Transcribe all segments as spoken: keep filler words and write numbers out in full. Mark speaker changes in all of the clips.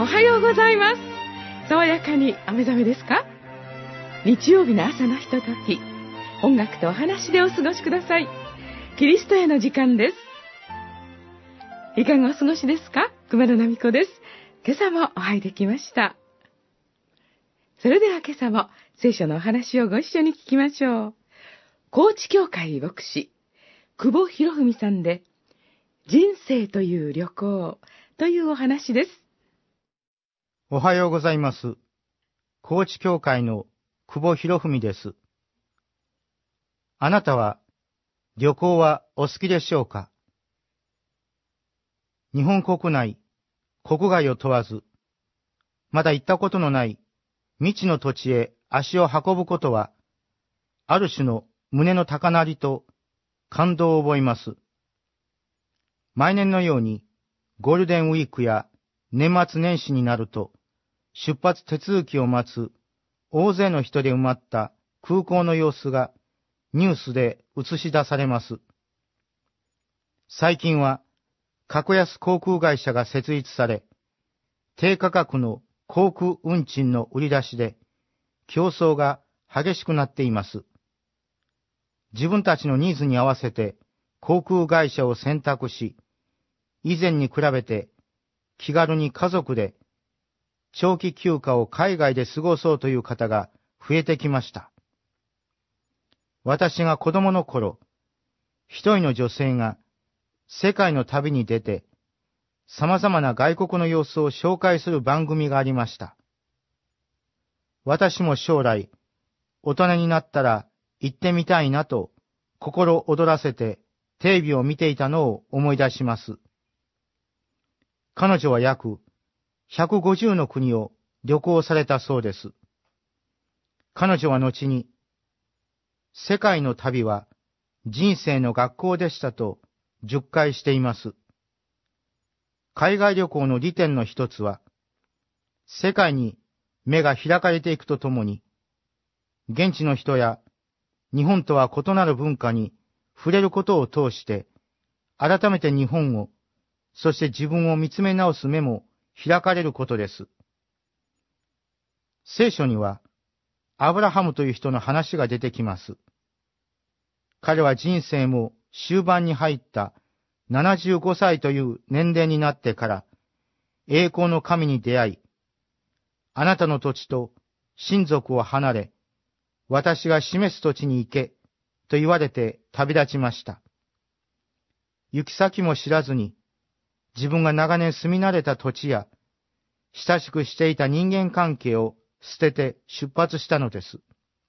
Speaker 1: はようございます。爽やかにお目覚めですか？日曜日の朝のひととき、音楽とお話でお過ごしください。キリストへの時間です。いかがお過ごしですか？熊野奈美子です。今朝もお会いできました。それでは今朝も聖書のお話をご一緒に聞きましょう。高知教会牧師、久保博文さんで、人生という旅行というお話です。
Speaker 2: おはようございます。高知教会の久保博文です。あなたは旅行はお好きでしょうか？日本国内、国外を問わず、まだ行ったことのない未知の土地へ足を運ぶことは、ある種の胸の高鳴りと感動を覚えます。毎年のようにゴールデンウィークや年末年始になると、出発手続きを待つ大勢の人で埋まった空港の様子がニュースで映し出されます。最近は格安航空会社が設立され、低価格の航空運賃の売り出しで競争が激しくなっています。自分たちのニーズに合わせて航空会社を選択し、以前に比べて気軽に家族で長期休暇を海外で過ごそうという方が増えてきました。私が子供の頃、一人の女性が世界の旅に出て、様々な外国の様子を紹介する番組がありました。私も将来、大人になったら行ってみたいなと心躍らせてテレビを見ていたのを思い出します。彼女は約ひゃくごじゅうの国を旅行されたそうです。彼女は後に、世界の旅は人生の学校でしたと述懐しています。海外旅行の利点の一つは、世界に目が開かれていくとともに、現地の人や日本とは異なる文化に触れることを通して、改めて日本を、そして自分を見つめ直す目も開かれることです。聖書には、アブラハムという人の話が出てきます。彼は人生も終盤に入ったななじゅうごさいという年齢になってから、栄光の神に出会い、あなたの土地と親族を離れ、私が示す土地に行け、と言われて旅立ちました。行き先も知らずに、自分が長年住み慣れた土地や、親しくしていた人間関係を捨てて出発したのです。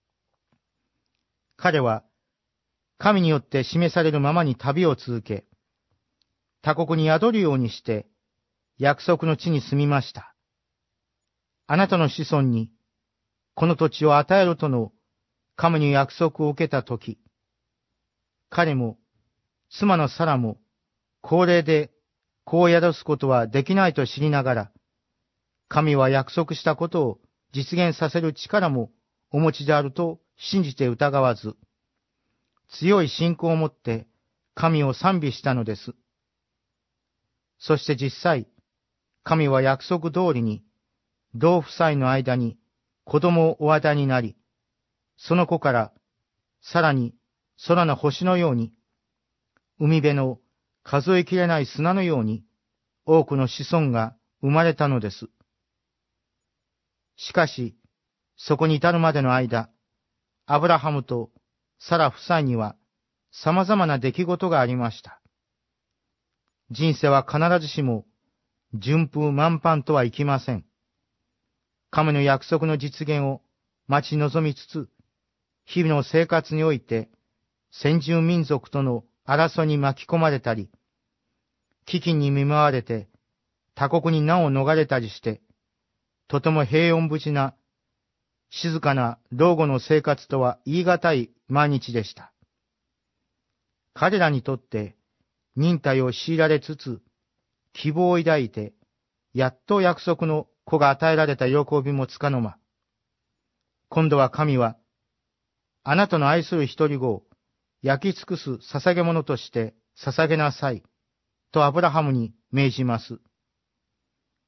Speaker 2: 彼は、神によって示されるままに旅を続け、他国に宿るようにして、約束の地に住みました。あなたの子孫に、この土地を与えるとの神に約束を受けたとき、彼も、妻のサラも、高齢で子を宿すことはできないと知りながら、神は約束したことを実現させる力もお持ちであると信じて疑わず、強い信仰を持って神を賛美したのです。そして実際、神は約束通りに、同夫妻の間に子供をお与えになり、その子からさらに空の星のように、海辺の数えきれない砂のように多くの子孫が生まれたのです。しかし、そこに至るまでの間、アブラハムとサラ夫妻には様々な出来事がありました。人生は必ずしも順風満帆とはいきません。神の約束の実現を待ち望みつつ、日々の生活において先住民族との争いに巻き込まれたり、飢饉に見舞われて他国に難を逃れたりして、とても平穏無事な、静かな老後の生活とは言い難い毎日でした。彼らにとって忍耐を強いられつつ、希望を抱いて、やっと約束の子が与えられた喜びもつかの間。今度は神は、あなたの愛する一人子を焼き尽くす捧げ物として捧げなさい、とアブラハムに命じます。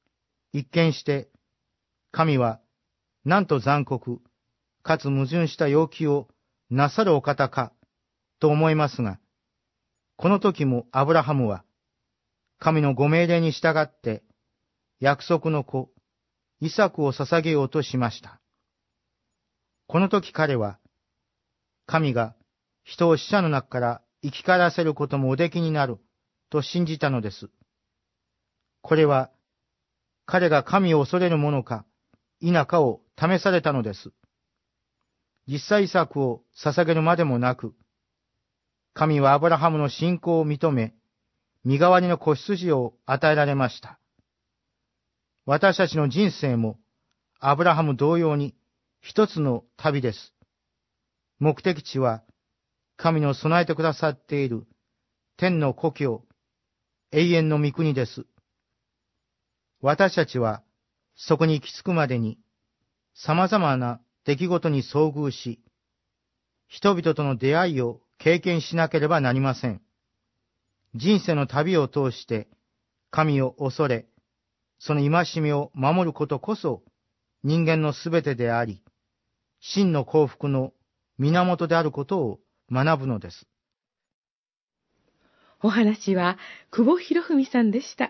Speaker 2: 一見して、神は、なんと残酷、かつ矛盾した要求をなさるお方か、と思いますが、この時もアブラハムは、神のご命令に従って、約束の子、イサクを捧げようとしました。この時彼は、神が人を死者の中から生き返らせることもおできになると信じたのです。これは、彼が神を恐れるものか否かを試されたのです。実際イサクを捧げるまでもなく、神はアブラハムの信仰を認め、身代わりの子羊を与えられました。私たちの人生もアブラハム同様に一つの旅です。目的地は神の備えてくださっている天の故郷、永遠の御国です。私たちはそこに行き着くまでに様々な出来事に遭遇し、人々との出会いを経験しなければなりません。人生の旅を通して神を恐れ、その戒めを守ることこそ人間のすべてであり、真の幸福の源であることを学ぶのです。
Speaker 1: お話は久保博文さんでした。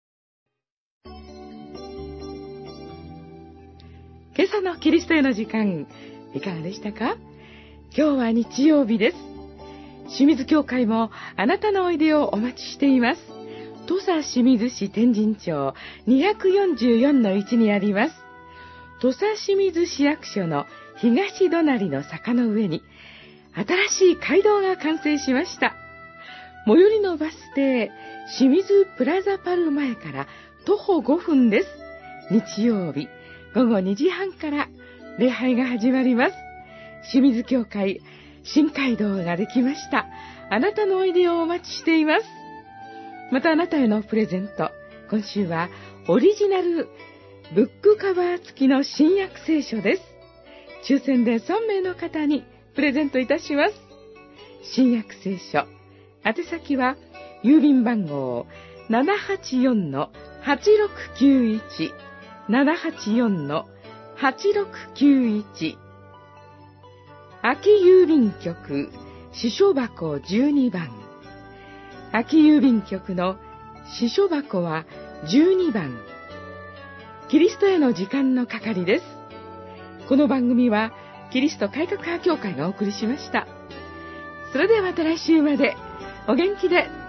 Speaker 1: 今朝のキリストへの時間、いかがでしたか？今日は日曜日です。清水教会もあなたのおいでをお待ちしています。土佐清水市天神町 にひゃくよんじゅうよんのいち にあります。土佐清水市役所の東隣の坂の上に新しい街道が完成しました。最寄りのバス停、清水プラザパル前から徒歩ごふんです。日曜日ごごにじはんから礼拝が始まります。清水教会新街道ができました。あなたのおいでをお待ちしています。またあなたへのプレゼント、今週はオリジナルブックカバー付きの新約聖書です。抽選でさんめいの方にプレゼントいたします。新約聖書、宛先は郵便番号 ななはちよんのはちろくきゅういち ななはちよんのはちろくきゅういち、秋郵便局支所箱じゅうにばん。秋郵便局の支所箱はじゅうにばん。キリストへの時間の係です。この番組はキリスト改革派協会がお送りしました。それではまた来週までお元気で。